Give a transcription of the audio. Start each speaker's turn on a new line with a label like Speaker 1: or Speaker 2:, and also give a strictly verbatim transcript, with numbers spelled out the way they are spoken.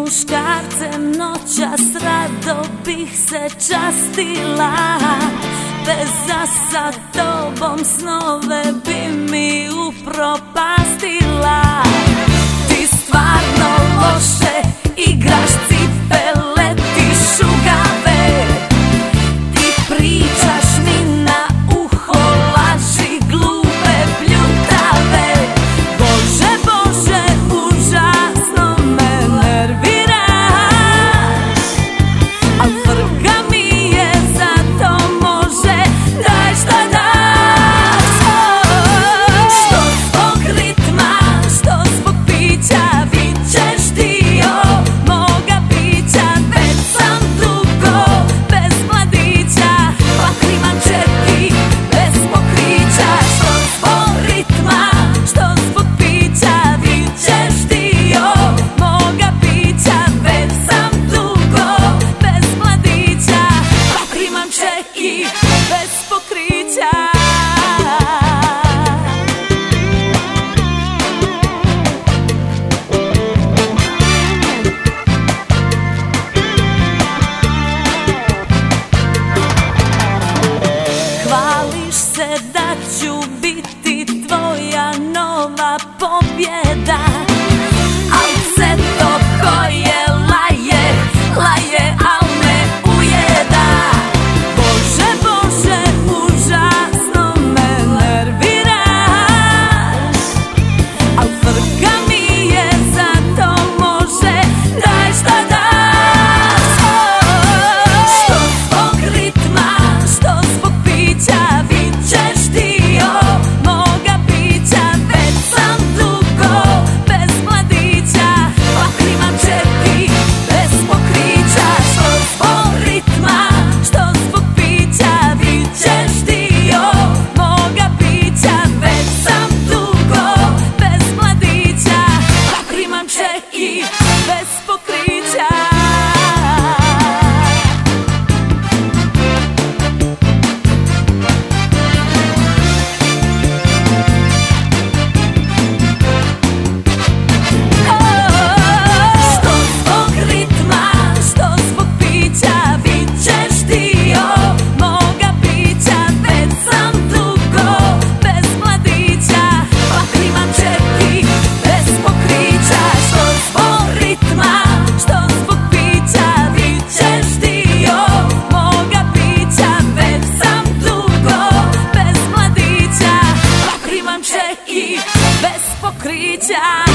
Speaker 1: muškarcem noćas rado bih se častila, veza sa tobom snove bi mi upropastila. Ti stvarno loše igraš cipele, ti šugave, ti pričaš mi na uho laži glupe bljutave. Bože, Bože, užasno me nerviraš, al frka mi je, zato može, daj šta daš. Što zbog ritma, što zbog pića, vičeš dio moga bića. Već sam dugo bez mladića, pa klimam čeki bez pokrića. Što zbog ritma, što zbog pića, vičeš dio moga bića. Već sam dugo bez mladića, pa klimam čeki bez pokrića. Hvališ se da ću biti tvoja nova pobjeda, al sve to koje laje, laje, al ne ujeda. Bože, Bože, užasno me nerviraš, al frka mi je, zato može, daj šta daš. Što zbog ritma, što zbog pića, vičeš dio moga bića. Već sam dugo bez mladića, pa klimam čeki bez pokrića. Što zbog ritma, što zbog pića, vičeš dio moga bića. Već sam dugo bez mladića, pa klimam čeki bez pokrića. Što zbog ritma, što zbog pića, vičeš dio moga bića. Već sam dugo bez mladića, pa klimam čeki bez pokrića. Što zbog ritma, što zbog pića, vičeš dio moga bića. Već sam dugo bez mladića, pa klimam čeki bez pokrića.